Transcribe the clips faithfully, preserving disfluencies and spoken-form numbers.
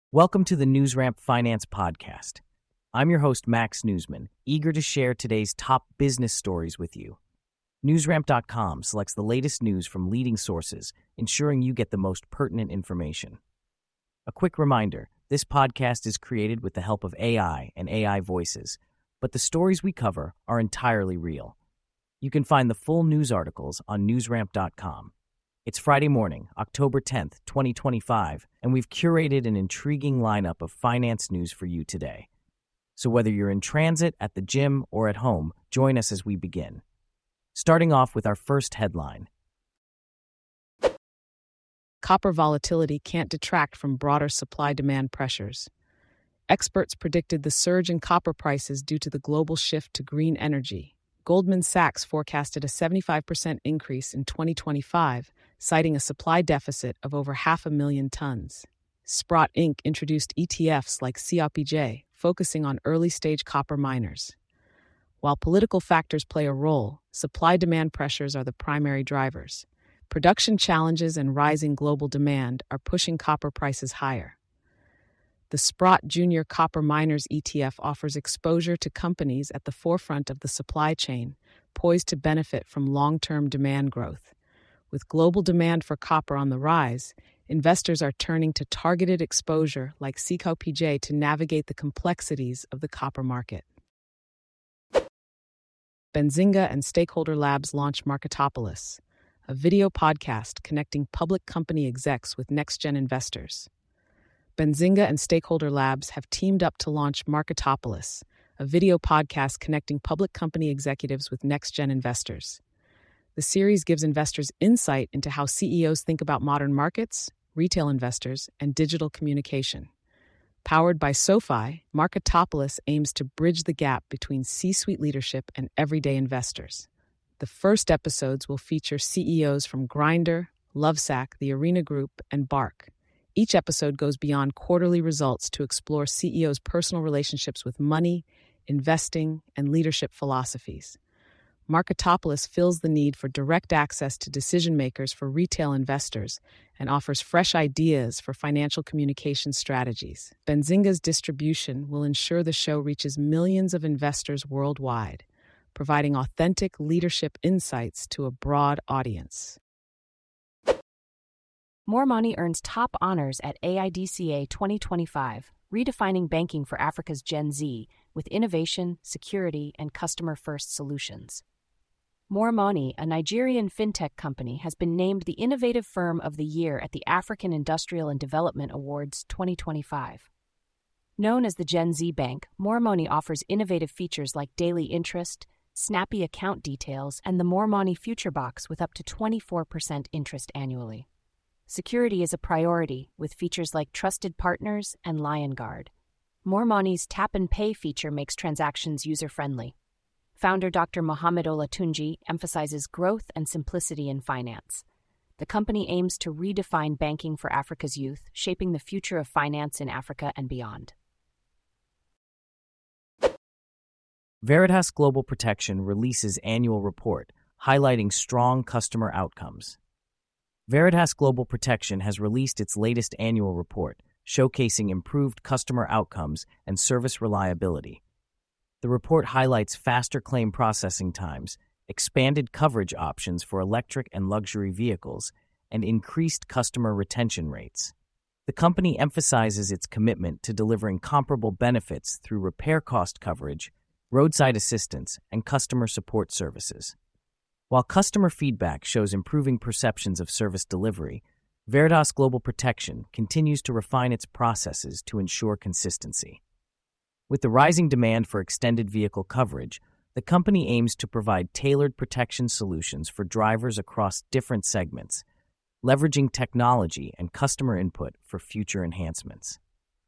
Welcome to the NewsRamp Finance Podcast. I'm your host, Max Newsman, eager to share today's top business stories with you. NewsRamp dot com selects the latest news from leading sources, ensuring you get the most pertinent information. A quick reminder, this podcast is created with the help of A I and A I voices, but the stories we cover are entirely real. You can find the full news articles on NewsRamp dot com. It's Friday morning, October tenth, twenty twenty-five, and we've curated an intriguing lineup of finance news for you today. So whether you're in transit, at the gym, or at home, join us as we begin. Starting off with our first headline. Copper volatility can't detract from broader supply-demand pressures. Experts predicted the surge in copper prices due to the global shift to green energy. Goldman Sachs forecasted a seventy-five percent increase in twenty twenty-five, citing a supply deficit of over half a million tons. Sprott Incorporated introduced E T Fs like C O P J, focusing on early-stage copper miners. While political factors play a role, supply-demand pressures are the primary drivers. Production challenges and rising global demand are pushing copper prices higher. The Sprott Junior Copper Miners E T F offers exposure to companies at the forefront of the supply chain, poised to benefit from long-term demand growth. With global demand for copper on the rise, investors are turning to targeted exposure like C O P J to navigate the complexities of the copper market. Benzinga and Stakeholder Labs launch Marketopolis, a video podcast connecting public company execs with next-gen investors. Benzinga and Stakeholder Labs have teamed up to launch Marketopolis, a video podcast connecting public company executives with next-gen investors. The series gives investors insight into how C E Os think about modern markets, retail investors, and digital communication. Powered by SoFi, Marketopolis aims to bridge the gap between C-suite leadership and everyday investors. The first episodes will feature C E Os from Grindr, Lovesac, The Arena Group, and Bark. Each episode goes beyond quarterly results to explore C E Os' personal relationships with money, investing, and leadership philosophies. Marketopolis fills the need for direct access to decision-makers for retail investors and offers fresh ideas for financial communication strategies. Benzinga's distribution will ensure the show reaches millions of investors worldwide, providing authentic leadership insights to a broad audience. More Money earns top honors at A I D C A twenty twenty-five, redefining banking for Africa's Gen Z with innovation, security, and customer-first solutions. More Money, a Nigerian fintech company, has been named the Innovative Firm of the Year at the African Industrial and Development Awards twenty twenty-five. Known as the Gen Z Bank, More Money offers innovative features like daily interest, snappy account details, and the More Money Future Box with up to twenty-four percent interest annually. Security is a priority, with features like Trusted Partners and LionGuard. More Money's Tap and Pay feature makes transactions user-friendly. Founder Doctor Mohamed Olatunji emphasizes growth and simplicity in finance. The company aims to redefine banking for Africa's youth, shaping the future of finance in Africa and beyond. Veritas Global Protection releases annual report, highlighting strong customer outcomes. Veritas Global Protection has released its latest annual report, showcasing improved customer outcomes and service reliability. The report highlights faster claim processing times, expanded coverage options for electric and luxury vehicles, and increased customer retention rates. The company emphasizes its commitment to delivering comparable benefits through repair cost coverage, roadside assistance, and customer support services. While customer feedback shows improving perceptions of service delivery, Veritas Global Protection continues to refine its processes to ensure consistency. With the rising demand for extended vehicle coverage, the company aims to provide tailored protection solutions for drivers across different segments, leveraging technology and customer input for future enhancements.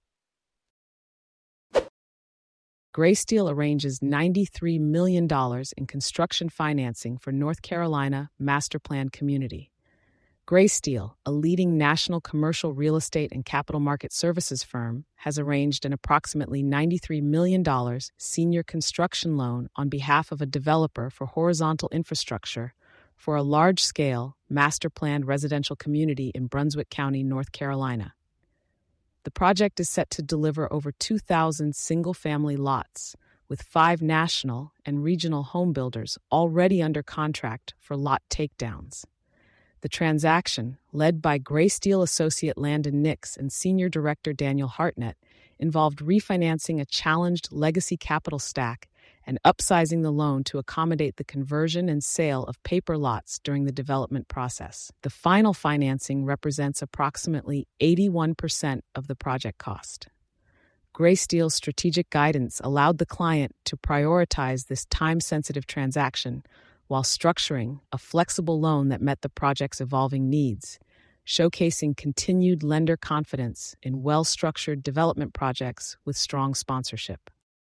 Graysteel arranges ninety-three million dollars in construction financing for North Carolina Master Plan Community. Graysteel, a leading national commercial real estate and capital market services firm, has arranged an approximately ninety-three million dollars senior construction loan on behalf of a developer for horizontal infrastructure for a large-scale, master-planned residential community in Brunswick County, North Carolina. The project is set to deliver over two thousand single-family lots, with five national and regional home builders already under contract for lot takedowns. The transaction, led by Greysteel associate Landon Nix and senior director Daniel Hartnett, involved refinancing a challenged legacy capital stack and upsizing the loan to accommodate the conversion and sale of paper lots during the development process. The final financing represents approximately eighty-one percent of the project cost. Greysteel's strategic guidance allowed the client to prioritize this time-sensitive transaction while structuring a flexible loan that met the project's evolving needs, showcasing continued lender confidence in well-structured development projects with strong sponsorship.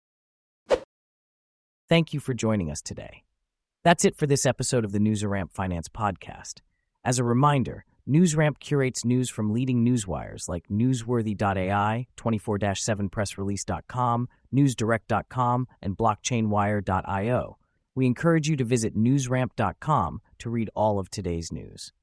Thank you for joining us today. That's it for this episode of the NewsRamp Finance Podcast. As a reminder, NewsRamp curates news from leading newswires like Newsworthy dot A I, twenty-four seven press release dot com, newsdirect dot com, and blockchain wire dot io. We encourage you to visit newsramp dot com to read all of today's news.